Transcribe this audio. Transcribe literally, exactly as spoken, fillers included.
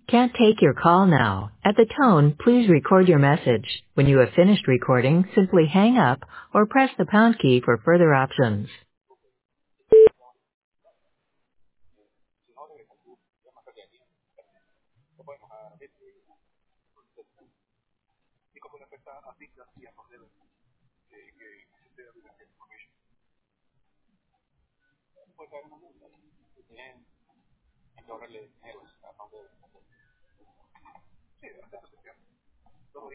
Can't take your call now. At the tone, please record your message. When you have finished recording, simply hang up or press the pound key for further options.